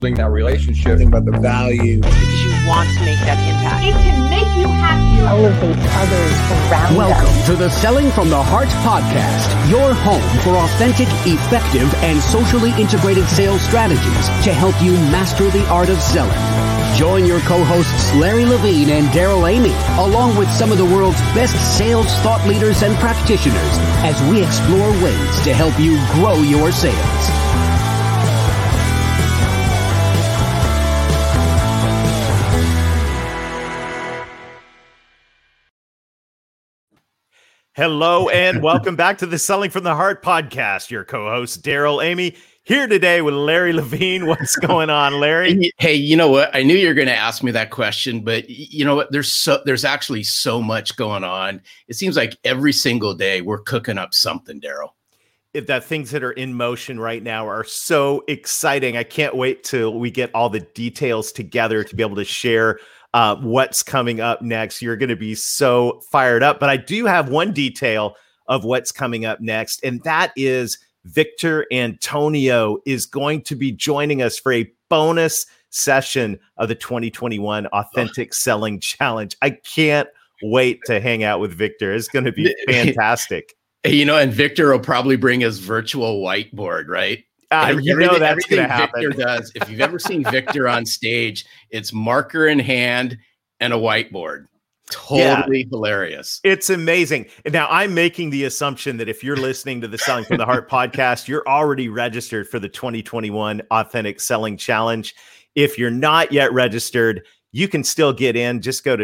that relationship, about the value. Because you want to make that impact. It can make you happier. Elevate others around Welcome us. to the Selling from the Heart podcast, your home for authentic, effective, and socially integrated sales strategies to help you master the art of selling. Join your co-hosts Larry Levine and Daryl Amy, along with some of the world's best sales thought leaders and practitioners, as we explore ways to help you grow your sales. Hello and welcome back to the Selling from the Heart podcast. Your co-host Daryl Amy here today with Larry Levine. What's going on, Larry? Hey, you know what? I knew you were going to ask me that question, but you know what? There's actually so much going on. It seems like every single day we're cooking up something, Daryl. That things that are in motion right now are so exciting. I can't wait till we get all the details together to be able to share what's coming up next. You're going to be so fired up. But I do have one detail of what's coming up next, and that is Victor Antonio is going to be joining us for a bonus session of the 2021 Authentic Selling Challenge. I can't wait to hang out with Victor. It's going to be fantastic. You know, and Victor will probably bring his virtual whiteboard, right? You know that's going to happen. Victor does. If you've ever seen Victor on stage, it's marker in hand and a whiteboard. Totally hilarious. It's amazing. Now, I'm making the assumption that if you're listening to the Selling from the Heart podcast, you're already registered for the 2021 Authentic Selling Challenge. If you're not yet registered, you can still get in. Just go to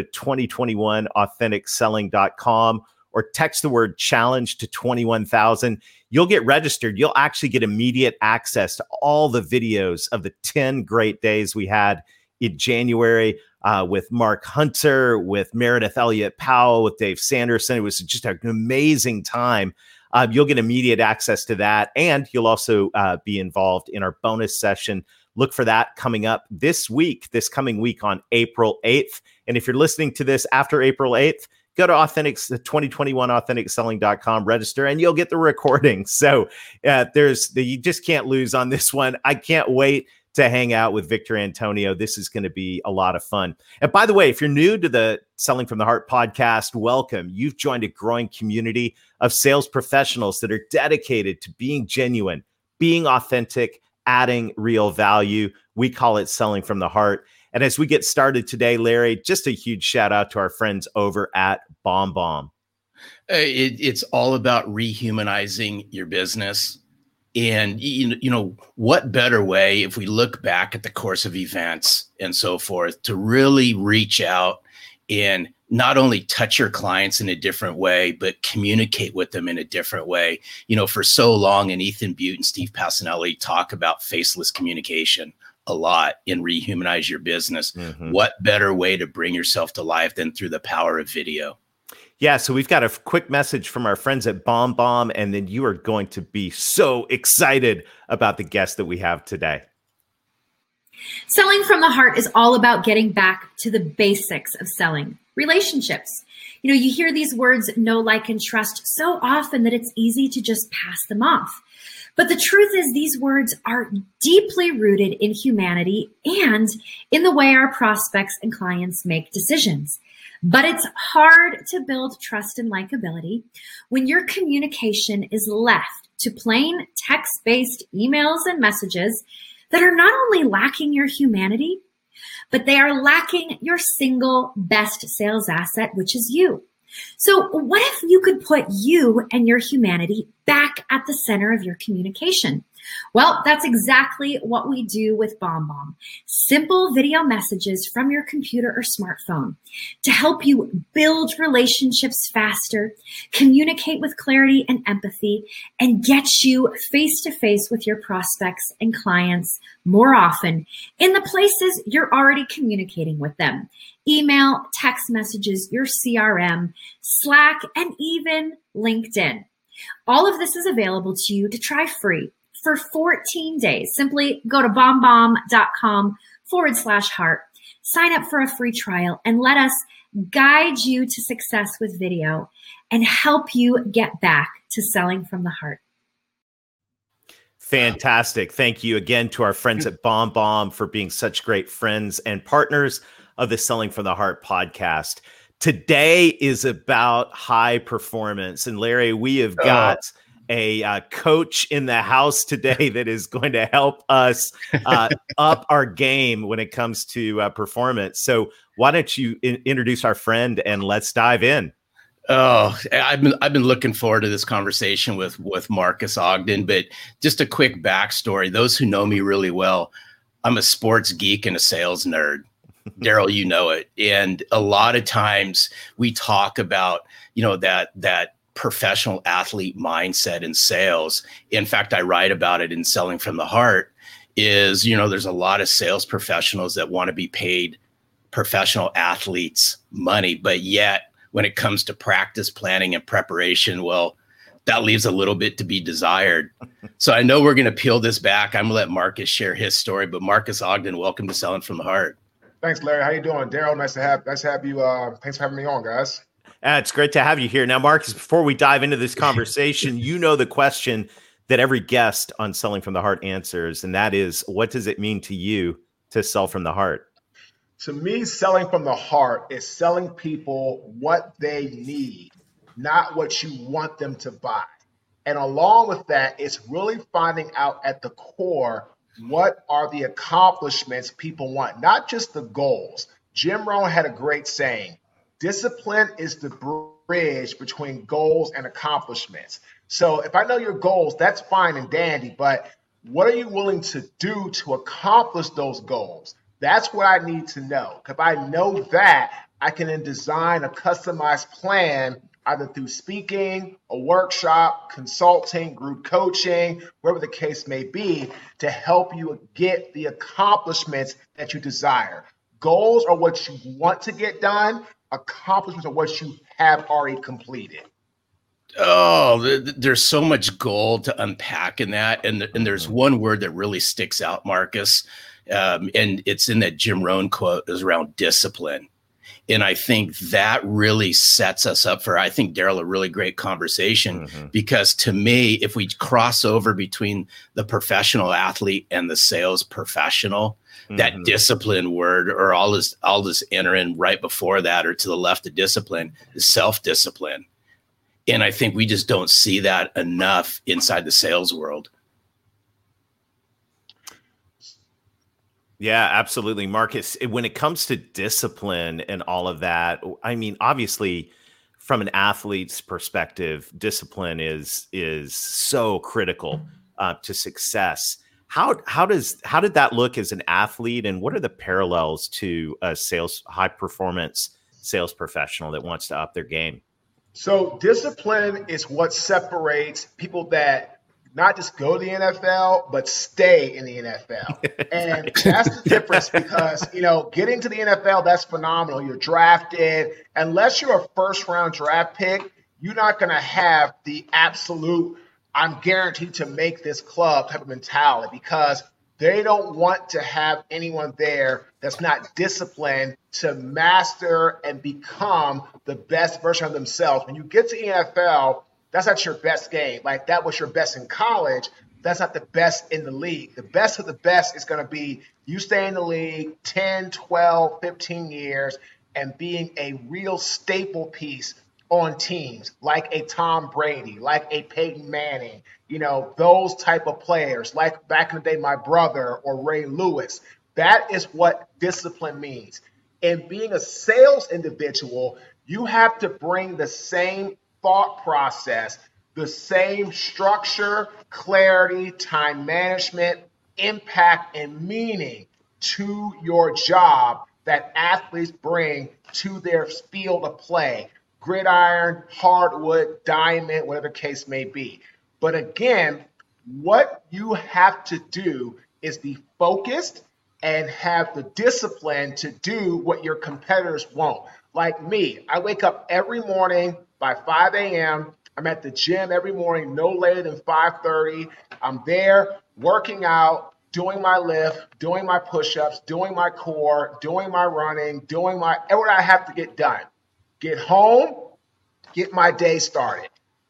2021authenticselling.com or text the word challenge to 21,000. You'll get registered. You'll actually get immediate access to all the videos of the 10 great days we had in January with Mark Hunter, with Meredith Elliott Powell, with Dave Sanderson. It was just an amazing time. You'll get immediate access to that. And you'll also be involved in our bonus session. Look for that coming up this coming week on April 8th. And if you're listening to this after April 8th, go to 2021authenticselling.com, register, and you'll get the recording. So you just can't lose on this one. I can't wait to hang out with Victor Antonio. This is going to be a lot of fun. And by the way, if you're new to the Selling from the Heart podcast, welcome. You've joined a growing community of sales professionals that are dedicated to being genuine, being authentic, adding real value. We call it Selling from the Heart. And as we get started today, Larry, just a huge shout out to our friends over at BombBomb. It's all about rehumanizing your business. And, you know, what better way, if we look back at the course of events and so forth, to really reach out and not only touch your clients in a different way, but communicate with them in a different way. You know, for so long, and Ethan Butte and Steve Passanelli talk about faceless communication a lot in Rehumanize Your Business. Mm-hmm. What better way to bring yourself to life than through the power of video? Yeah, so we've got a quick message from our friends at BombBomb, and then you are going to be so excited about the guest that we have today. Selling from the Heart is all about getting back to the basics of selling, relationships. You know, you hear these words, know, like, and trust so often that it's easy to just pass them off. But the truth is these words are deeply rooted in humanity and in the way our prospects and clients make decisions. But it's hard to build trust and likability when your communication is left to plain text-based emails and messages that are not only lacking your humanity, but they are lacking your single best sales asset, which is you. So what if you could put you and your humanity back at the center of your communication? Well, that's exactly what we do with BombBomb. Simple video messages from your computer or smartphone to help you build relationships faster, communicate with clarity and empathy, and get you face-to-face with your prospects and clients more often in the places you're already communicating with them. Email, text messages, your CRM, Slack, and even LinkedIn. All of this is available to you to try free for 14 days. Simply go to bombbomb.com/heart, sign up for a free trial, and let us guide you to success with video and help you get back to selling from the heart. Fantastic. Thank you again to our friends at BombBomb for being such great friends and partners of the Selling from the Heart podcast. Today is about high performance. And Larry, we have got a coach in the house today that is going to help us up our game when it comes to performance. So why don't you introduce our friend and let's dive in. Oh, I've been looking forward to this conversation with Marcus Ogden, but just a quick backstory. Those who know me really well, I'm a sports geek and a sales nerd. Daryl, you know it. And a lot of times we talk about, that professional athlete mindset in sales. In fact, I write about it in Selling from the Heart is, there's a lot of sales professionals that want to be paid professional athletes money, but yet when it comes to practice planning and preparation, well, that leaves a little bit to be desired. So I know we're going to peel this back. I'm going to let Marcus share his story, but Marcus Ogden, welcome to Selling from the Heart. Thanks, Larry. How you doing? Daryl, nice to have you. Thanks for having me on, guys. It's great to have you here. Now, Marcus, before we dive into this conversation, the question that every guest on Selling from the Heart answers, and that is, what does it mean to you to sell from the heart? To me, selling from the heart is selling people what they need, not what you want them to buy. And along with that, it's really finding out at the core, what are the accomplishments people want, not just the goals. Jim Rohn had a great saying, discipline is the bridge between goals and accomplishments. So if I know your goals, that's fine and dandy, but what are you willing to do to accomplish those goals? That's what I need to know. If I know that, I can then design a customized plan either through speaking, a workshop, consulting, group coaching, whatever the case may be, to help you get the accomplishments that you desire. Goals are what you want to get done. Accomplishments are what you have already completed. Oh, there's so much gold to unpack in that. And there's one word that really sticks out, Marcus. And it's in that Jim Rohn quote, is around discipline. And I think that really sets us up for, I think, Daryl, a really great conversation, because to me, if we cross over between the professional athlete and the sales professional, that discipline word, or I'll just enter in right before that or to the left of discipline, is self-discipline. And I think we just don't see that enough inside the sales world. Yeah, absolutely. Marcus, when it comes to discipline and all of that, I mean, obviously from an athlete's perspective, discipline is so critical to success. How did that look as an athlete, and what are the parallels to a high performance sales professional that wants to up their game? So discipline is what separates people that not just go to the NFL, but stay in the NFL. And that's the difference, because, getting to the NFL, that's phenomenal. You're drafted. Unless you're a first round draft pick, you're not going to have the absolute, I'm guaranteed to make this club type of mentality, because they don't want to have anyone there that's not disciplined to master and become the best version of themselves. When you get to the NFL, that's not your best game. Like, that was your best in college. That's not the best in the league. The best of the best is going to be you stay in the league 10, 12, 15 years and being a real staple piece on teams like a Tom Brady, like a Peyton Manning, those type of players, like back in the day, my brother or Ray Lewis. That is what discipline means. And being a sales individual, you have to bring the same thought process, the same structure, clarity, time management, impact, and meaning to your job that athletes bring to their field of play. Gridiron, hardwood, diamond, whatever the case may be. But again, what you have to do is be focused and have the discipline to do what your competitors won't. Like me, I wake up every morning by 5 a.m. I'm at the gym every morning, no later than 5:30. I'm there working out, doing my lift, doing my push-ups, doing my core, doing my running, everything I have to get done. Get home, get my day started.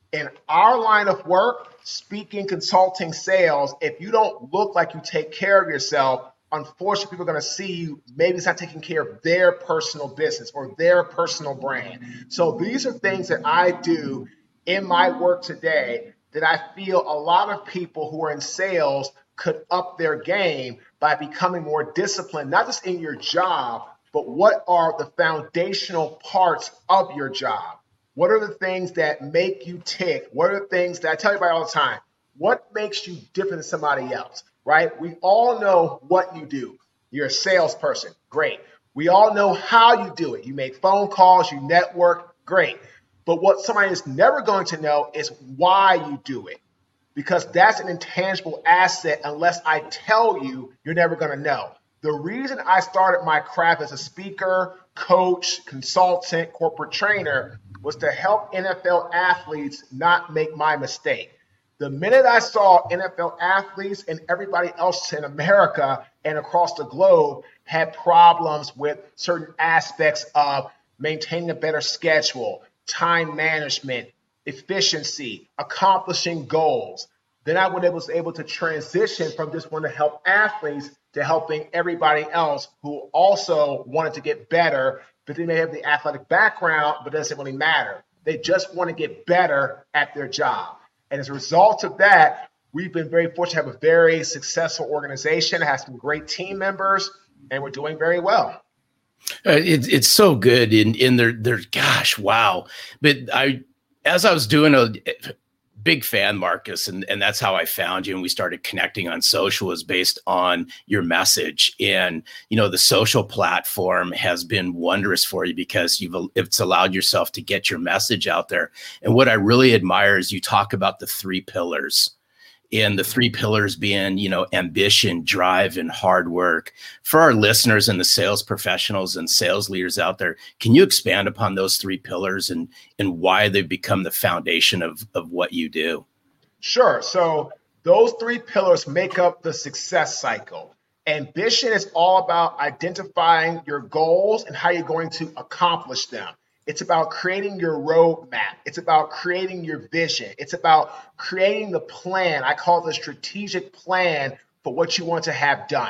In our line of work, speaking, consulting, sales, if you don't look like you take care of yourself, unfortunately, people are going to see you. Maybe it's not taking care of their personal business or their personal brand. So these are things that I do in my work today that I feel a lot of people who are in sales could up their game by becoming more disciplined, not just in your job, but what are the foundational parts of your job? What are the things that make you tick? What are the things that I tell everybody all the time? What makes you different than somebody else, right? We all know what you do. You're a salesperson. Great. We all know how you do it. You make phone calls, you network. Great. But what somebody is never going to know is why you do it, because that's an intangible asset. Unless I tell you, you're never going to know. The reason I started my craft as a speaker, coach, consultant, corporate trainer was to help NFL athletes not make my mistake. The minute I saw NFL athletes and everybody else in America and across the globe had problems with certain aspects of maintaining a better schedule, time management, efficiency, accomplishing goals, then I was able to transition from just wanting to help athletes to helping everybody else who also wanted to get better, but they may have the athletic background, but it doesn't really matter. They just want to get better at their job. And as a result of that, we've been very fortunate to have a very successful organization, has some great team members, and we're doing very well. It's so good in their gosh, wow. But as I was doing a big fan, Marcus, and that's how I found you, and we started connecting on social, was based on your message. And the social platform has been wondrous for you because it's allowed yourself to get your message out there. And what I really admire is you talk about the 3 pillars, and the 3 pillars being ambition, drive, and hard work. For our listeners and the sales professionals and sales leaders out there, can you expand upon those 3 pillars and why they've become the foundation of what you do? Sure. So those 3 pillars make up the success cycle. Ambition is all about identifying your goals and how you're going to accomplish them. It's about creating your roadmap. It's about creating your vision. It's about creating the plan. I call it the strategic plan for what you want to have done.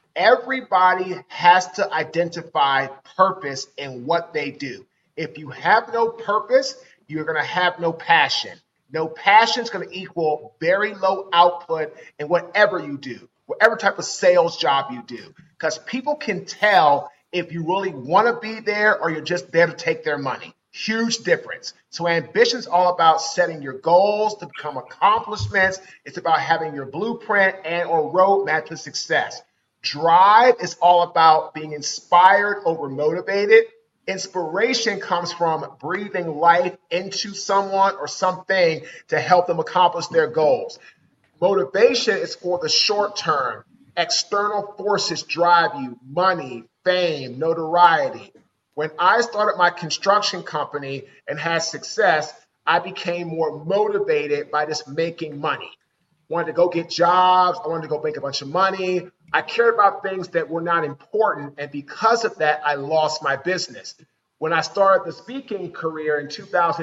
Everybody has to identify purpose in what they do. If you have no purpose, you're going to have no passion. No passion is going to equal very low output in whatever you do, whatever type of sales job you do, because people can tell if you really want to be there or you're just there to take their money. Huge difference. So ambition is all about setting your goals to become accomplishments. It's about having your blueprint and or roadmap to success. Drive is all about being inspired over motivated. Inspiration comes from breathing life into someone or something to help them accomplish their goals. Motivation is for the short term. External forces drive you: money, fame, notoriety. When I started my construction company and had success, I became more motivated by just making money. Wanted to go get jobs. I wanted to go make a bunch of money. I cared about things that were not important. And because of that, I lost my business. When I started the speaking career in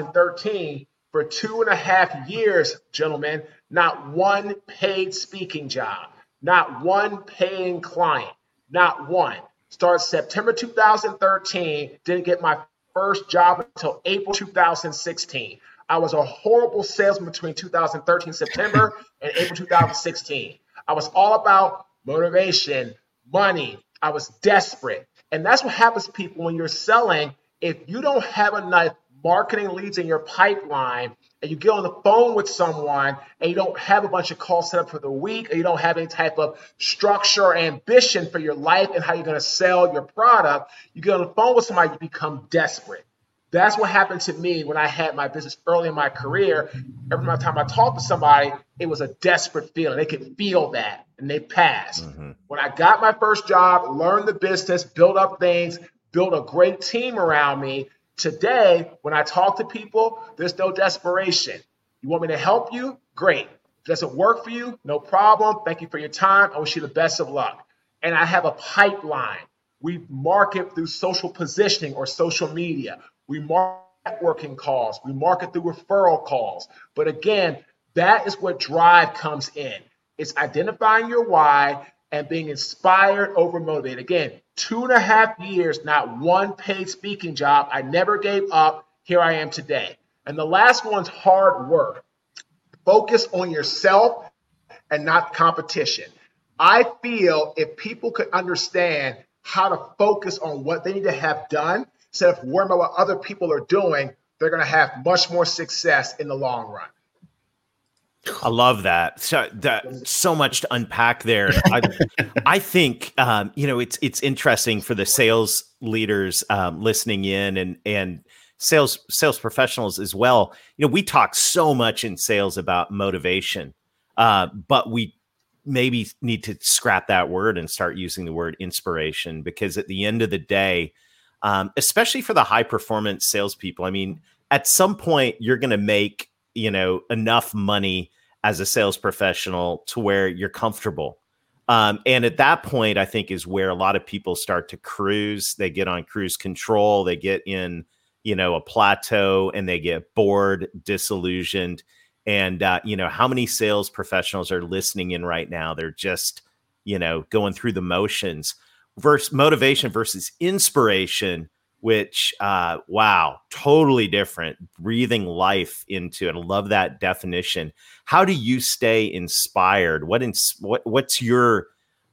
2013, for 2.5 years, gentlemen, not one paid speaking job, not one paying client, not one. Started September 2013, didn't get my first job until April 2016. I was a horrible salesman between 2013 September and April 2016. I was all about motivation, money. I was desperate. And that's what happens to people when you're selling. If you don't have enough marketing leads in your pipeline, and you get on the phone with someone and you don't have a bunch of calls set up for the week, and you don't have any type of structure or ambition for your life and how you're going to sell your product, you get on the phone with somebody, you become desperate. That's what happened to me when I had my business early in my career. Every time I talked to somebody, it was a desperate feeling. They could feel that, and they passed. Mm-hmm. When I got my first job, learned the business, built up things, built a great team around me, today, when I talk to people, there's no desperation. You want me to help you? Great. Does it work for you? No problem. Thank you for your time. I wish you the best of luck. And I have a pipeline. We market through social positioning or social media. We market networking calls. We market through referral calls. But again, that is what drive comes in. It's identifying your why and being inspired over motivated. Again, 2.5 years, not one paid speaking job. I never gave up. Here I am today. And the last one's hard work. Focus on yourself and not competition. I feel if people could understand how to focus on what they need to have done instead of worrying about what other people are doing, they're going to have much more success in the long run. I love that. So much to unpack there. I think it's interesting for the sales leaders listening in and sales professionals as well. We talk so much in sales about motivation, but we maybe need to scrap that word and start using the word inspiration, because at the end of the day, especially for the high performance salespeople, I mean, at some point you're going to make enough money as a sales professional to where you're comfortable. And at that point, I think is where a lot of people start to cruise. They get on cruise control. They get in, a plateau, and they get bored, disillusioned. And, how many sales professionals are listening in right now? They're just, going through the motions. Versus motivation versus inspiration, which, wow, totally different, breathing life into it. I love that definition. How do you stay inspired? What's your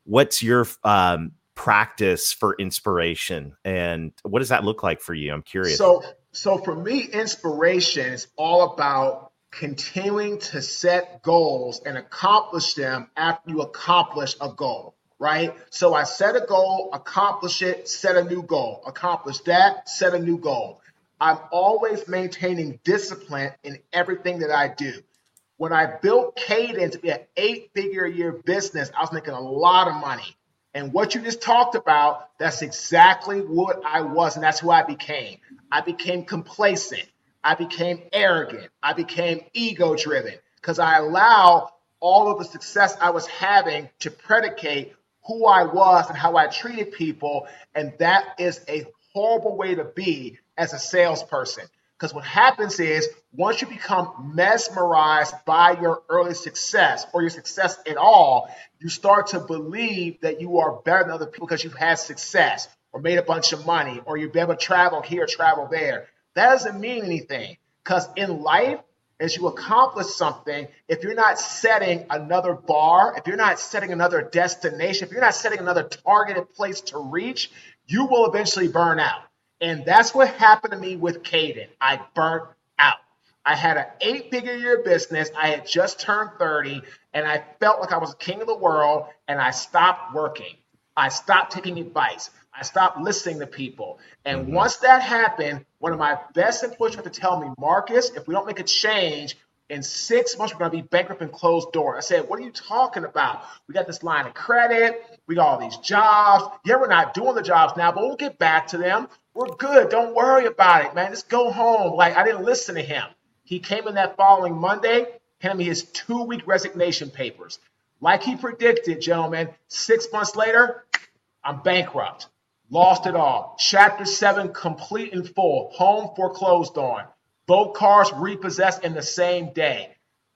practice for inspiration, and what does that look like for you? I'm curious. So for me, inspiration is all about continuing to set goals and accomplish them after you accomplish a goal. Right? So I set a goal, accomplish it, set a new goal, accomplish that, set a new goal. I'm always maintaining discipline in everything that I do. When I built Kadence to be an 8-figure-a-year business, I was making a lot of money. And what you just talked about, that's exactly what I was, and that's who I became. I became complacent. I became arrogant. I became ego-driven because I allowed all of the success I was having to predicate who I was and how I treated people. And that is a horrible way to be as a salesperson. Because what happens is once you become mesmerized by your early success or your success at all, you start to believe that you are better than other people because you've had success or made a bunch of money or you've been able to travel here, travel there. That doesn't mean anything, because in life, as you accomplish something, if you're not setting another bar, if you're not setting another destination, if you're not setting another targeted place to reach, you will eventually burn out. And that's what happened to me with Kadence. I burnt out. I had an 8-figure-a-year business. I had just turned 30, and I felt like I was the king of the world, and I stopped working. I stopped taking advice. I stopped listening to people. And once that happened, one of my best employees tried to tell me, Marcus, if we don't make a change, in 6 months, we're going to be bankrupt and closed door. I said, what are you talking about? We got this line of credit. We got all these jobs. Yeah, we're not doing the jobs now, but we'll get back to them. We're good. Don't worry about it, man. Just go home. Like, I didn't listen to him. He came in that following Monday, handed me his 2-week resignation papers. Like he predicted, gentlemen, 6 months later, I'm bankrupt. Lost it all. Chapter 7 complete and full. Home foreclosed on. Both cars repossessed in the same day.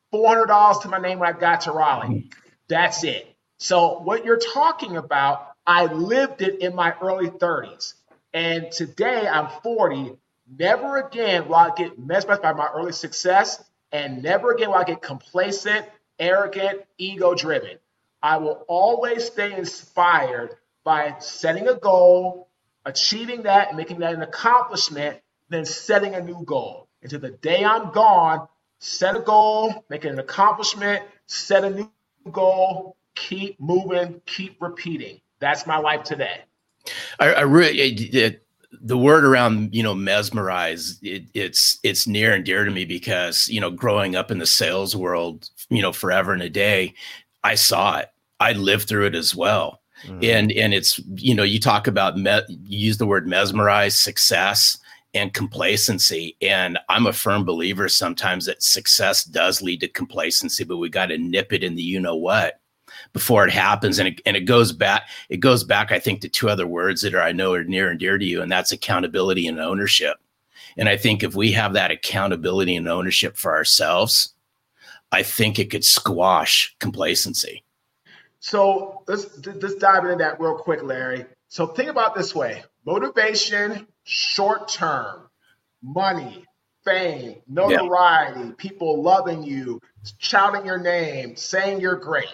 $400 to my name when I got to Raleigh. That's it. So what you're talking about, I lived it in my early 30s. And today I'm 40. Never again will I get mesmerized by my early success, and never again will I get complacent, arrogant, ego-driven. I will always stay inspired by setting a goal, achieving that, and making that an accomplishment, then setting a new goal. Until the day I'm gone, set a goal, make it an accomplishment, set a new goal, keep moving, keep repeating. That's my life today. I really, the word around, mesmerize, it's near and dear to me because, growing up in the sales world, forever and a day, I saw it. I lived through it as well. Mm-hmm. And it's, you talk about, you use the word mesmerize, success, and complacency. And I'm a firm believer sometimes that success does lead to complacency, but we got to nip it in the what before it happens. And it goes back, I think, to two other words that I know are near and dear to you, and that's accountability and ownership. And I think if we have that accountability and ownership for ourselves, I think it could squash complacency. So let's dive into that real quick, Larry. So think about it this way: motivation, short term, money, fame, notoriety, people loving you, shouting your name, saying you're great.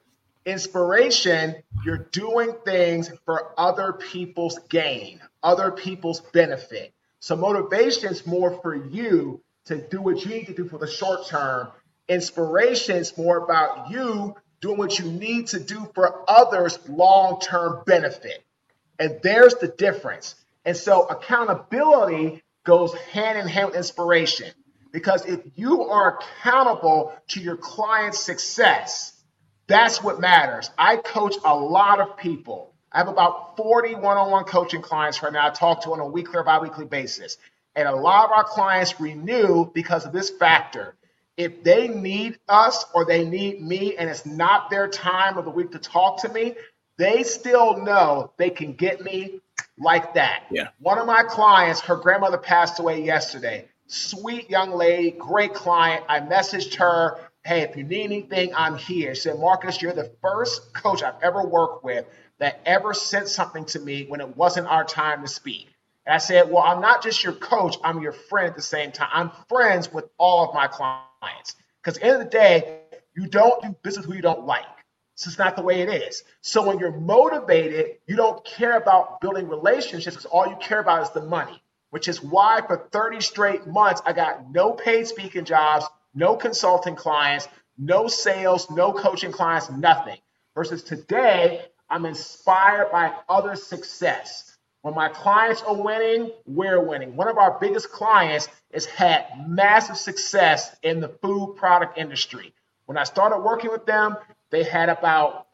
Inspiration, you're doing things for other people's gain, other people's benefit. So motivation is more for you to do what you need to do for the short term. Inspiration is more about you doing what you need to do for others' long-term benefit. And there's the difference. And so accountability goes hand in hand with inspiration, because if you are accountable to your client's success, that's what matters. I coach a lot of people. I have about 40 one-on-one coaching clients right now. I talk to on a weekly or bi-weekly basis. And a lot of our clients renew because of this factor. If they need us or they need me and it's not their time of the week to talk to me, they still know they can get me like that. Yeah. One of my clients, her grandmother passed away yesterday. Sweet young lady, great client. I messaged her, hey, if you need anything, I'm here. She said, Marcus, you're the first coach I've ever worked with that ever sent something to me when it wasn't our time to speak. And I said, well, I'm not just your coach, I'm your friend at the same time. I'm friends with all of my clients. Because at the end of the day, you don't do business with who you don't like. It's just not the way it is. So when you're motivated, you don't care about building relationships because all you care about is the money, which is why for 30 straight months, I got no paid speaking jobs, no consulting clients, no sales, no coaching clients, nothing. Versus today, I'm inspired by other success. When my clients are winning, we're winning. One of our biggest clients has had massive success in the food product industry. When I started working with them, they had about,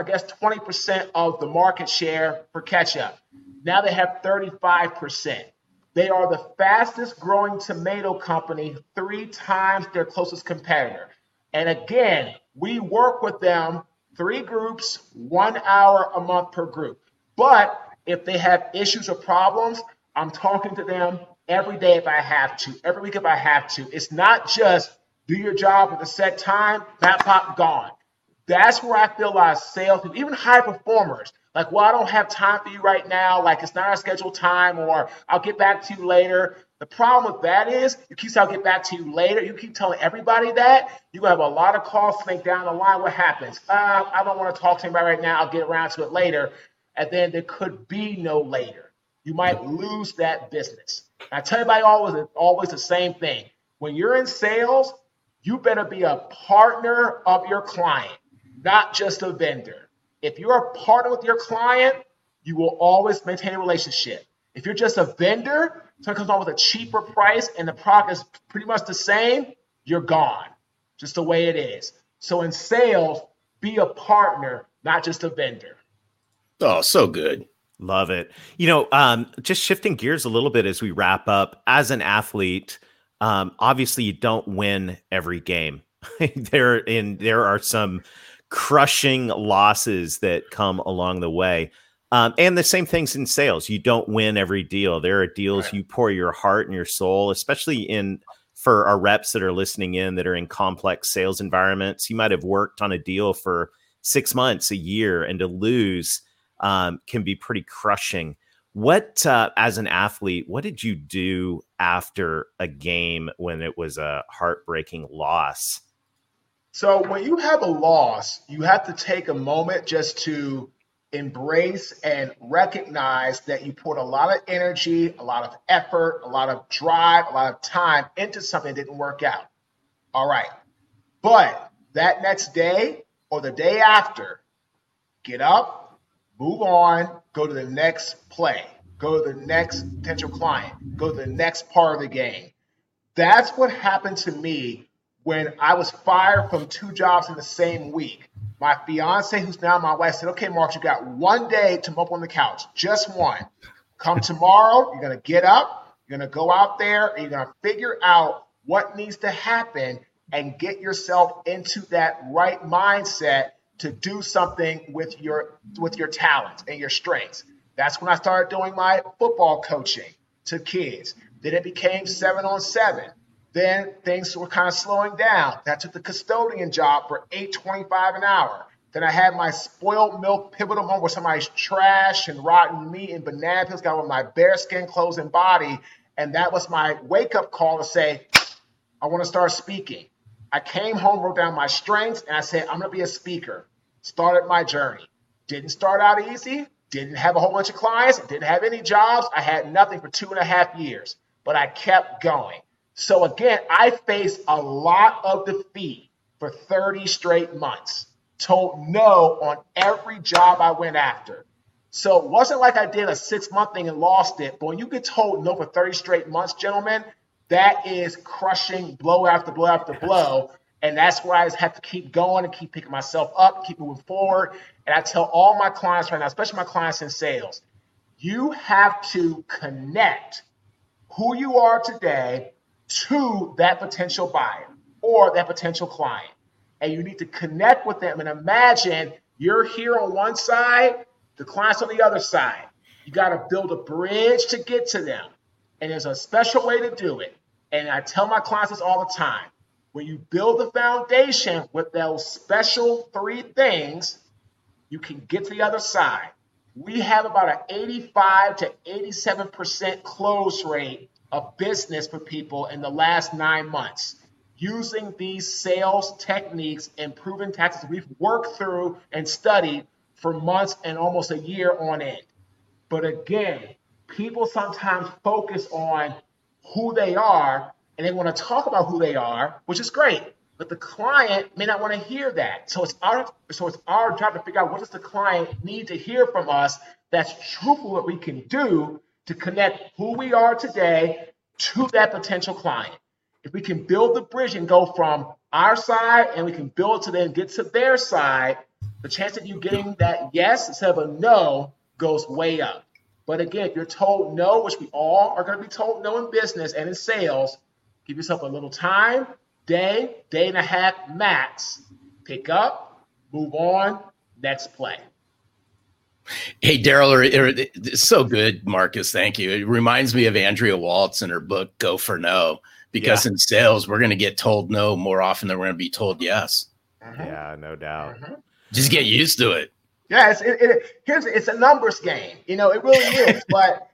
20% of the market share for ketchup. Now they have 35%. They are the fastest growing tomato company, 3 times their closest competitor. And again, we work with them 3 groups, 1 hour a month per group. But if they have issues or problems, I'm talking to them every day if I have to, every week if I have to. It's not just do your job at a set time, pop, gone. That's where I feel a lot of sales people, even high performers, like, well, I don't have time for you right now. Like, it's not our scheduled time, or I'll get back to you later. The problem with that is you keep saying I'll get back to you later. You keep telling everybody that. You're going to have a lot of calls to make down the line. What happens? I don't want to talk to anybody right now. I'll get around to it later. And then there could be no later. You might lose that business. I tell everybody always the same thing. When you're in sales, you better be a partner of your client, not just a vendor. If you're a partner with your client, you will always maintain a relationship. If you're just a vendor, someone comes on with a cheaper price and the product is pretty much the same, you're gone. Just the way it is. So in sales, be a partner, not just a vendor. Oh, so good. Love it. Just shifting gears a little bit as we wrap up, as an athlete, obviously you don't win every game. There are some crushing losses that come along the way. And the same things in sales. You don't win every deal. There are deals you pour your heart and your soul, especially for our reps that are listening in that are in complex sales environments. You might have worked on a deal for 6 months, a year, and to lose can be pretty crushing. What, as an athlete, what did you do after a game when it was a heartbreaking loss? So when you have a loss, you have to take a moment just to embrace and recognize that you put a lot of energy, a lot of effort, a lot of drive, a lot of time into something that didn't work out. All right. But that next day or the day after, get up, move on, go to the next play, go to the next potential client, go to the next part of the game. That's what happened to me when I was fired from 2 jobs in the same week. My fiance, who's now my wife, said, okay, Mark, you got 1 day to mope on the couch, just one. Come tomorrow, you're going to get up, you're going to go out there, and you're going to figure out what needs to happen and get yourself into that right mindset to do something with your talents and your strengths. That's when I started doing my football coaching to kids. Then it became 7-on-7. Then things were kind of slowing down. I took the custodian job for $8.25 an hour. Then I had my spoiled milk pivotal moment where somebody's trash and rotten meat and banana peels got on my bare skin, clothes, and body. And that was my wake-up call to say, I want to start speaking. I came home, wrote down my strengths, and I said, I'm going to be a speaker. Started my journey. Didn't start out easy. Didn't have a whole bunch of clients. Didn't have any jobs. I had nothing for 2.5 years, but I kept going. So again, I faced a lot of defeat for 30 straight months. Told no on every job I went after. So it wasn't like I did a 6-month thing and lost it. But when you get told no for 30 straight months, gentlemen, that is crushing blow after blow after blow. And that's where I just have to keep going and keep picking myself up, keep moving forward. And I tell all my clients right now, especially my clients in sales, you have to connect who you are today to that potential buyer or that potential client. And you need to connect with them and imagine you're here on one side, the client's on the other side. You got to build a bridge to get to them. And there's a special way to do it. And I tell my clients this all the time. When you build the foundation with those special 3 things, you can get to the other side. We have about an 85 to 87% close rate of business for people in the last 9 months. Using these sales techniques and proven tactics we've worked through and studied for months and almost a year on end. But again, people sometimes focus on who they are and they want to talk about who they are, which is great. But the client may not want to hear that. So it's our job to figure out what does the client need to hear from us that's truthful that we can do to connect who we are today to that potential client. If we can build the bridge and go from our side and we can build to then get to their side, the chance of you getting that yes instead of a no goes way up. But again, if you're told no, which we all are going to be told no in business and in sales, give yourself a little time, day and a half max. Pick up, move on, next play. Hey, Daryl, it's so good, Marcus. Thank you. It reminds me of Andrea Waltz in her book, Go for No. Because in sales, we're going to get told no more often than we're going to be told yes. Yeah, no doubt. Just get used to it. Yeah, it's a numbers game. It really is. But,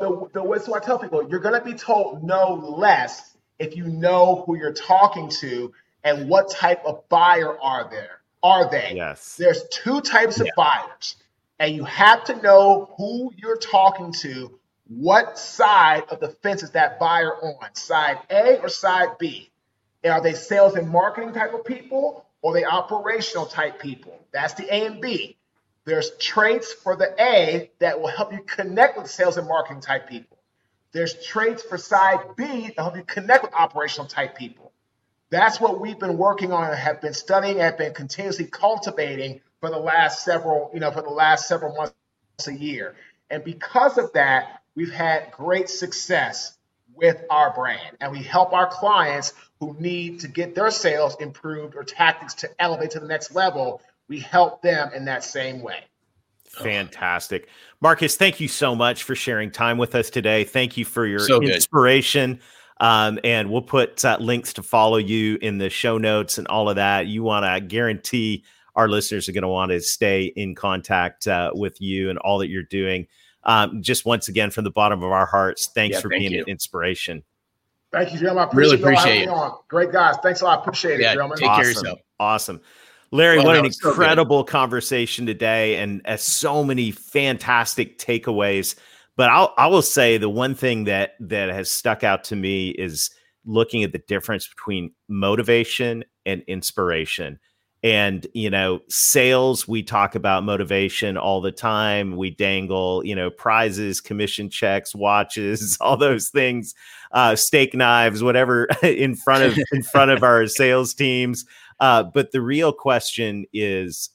so I tell people, you're going to be told no less if you know who you're talking to and what type of buyer are they? Yes. There's 2 types of buyers, and you have to know who you're talking to. What side of the fence is that buyer on? Side A or side B? And are they sales and marketing type of people or are they operational type people? That's the A and B. There's traits for the A that will help you connect with sales and marketing type people. There's traits for side B that help you connect with operational type people. That's what we've been working on and have been studying and been continuously cultivating for the last several months, a year. And because of that, we've had great success with our brand, and we help our clients who need to get their sales improved or tactics to elevate to the next level. We help them in that same way. Fantastic. Marcus, thank you so much for sharing time with us today. Thank you for your inspiration. And we'll put links to follow you in the show notes and all of that. You want to guarantee our listeners are going to want to stay in contact with you and all that you're doing. Just once again, from the bottom of our hearts, thanks for being an inspiration. Thank you, gentlemen. I really appreciate it. Great guys. Thanks a lot. Appreciate it, gentlemen. Take care of yourself. Awesome. Larry, what an incredible conversation today, and so many fantastic takeaways. But I will say the one thing that has stuck out to me is looking at the difference between motivation and inspiration. And, sales, we talk about motivation all the time. We dangle, prizes, commission checks, watches, all those things, steak knives, whatever in front of our sales teams. But the real question is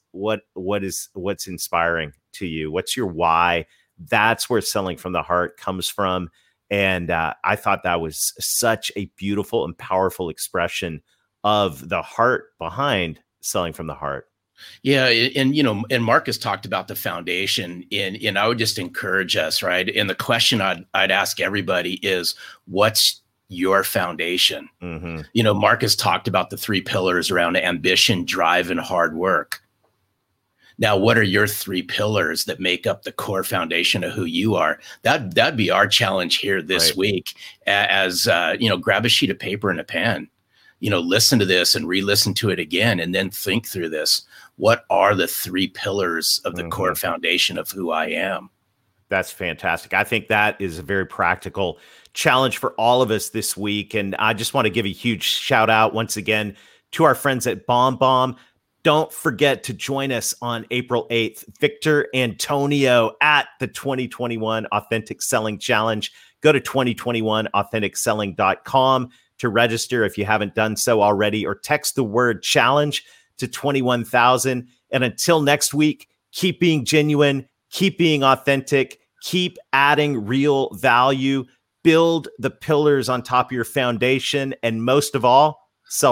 what's inspiring to you? What's your why? That's where selling from the heart comes from. And I thought that was such a beautiful and powerful expression of the heart behind selling from the heart. Yeah, and Marcus talked about the foundation, and I would just encourage us, right? And the question I'd ask everybody is, what's your foundation? Mm-hmm. Marcus talked about the 3 pillars around ambition, drive, and hard work. Now, what are your 3 pillars that make up the core foundation of who you are? That'd be our challenge here this week. As grab a sheet of paper and a pen. Listen to this and re-listen to it again, and then think through this. What are the 3 pillars of the core foundation of who I am? That's fantastic. I think that is a very practical challenge for all of us this week. And I just want to give a huge shout out once again to our friends at BombBomb. Don't forget to join us on April 8th. Victor Antonio at the 2021 Authentic Selling Challenge. Go to 2021authenticselling.com to register if you haven't done so already, or text the word challenge to 21,000. And until next week, keep being genuine, keep being authentic, keep adding real value, build the pillars on top of your foundation, and most of all,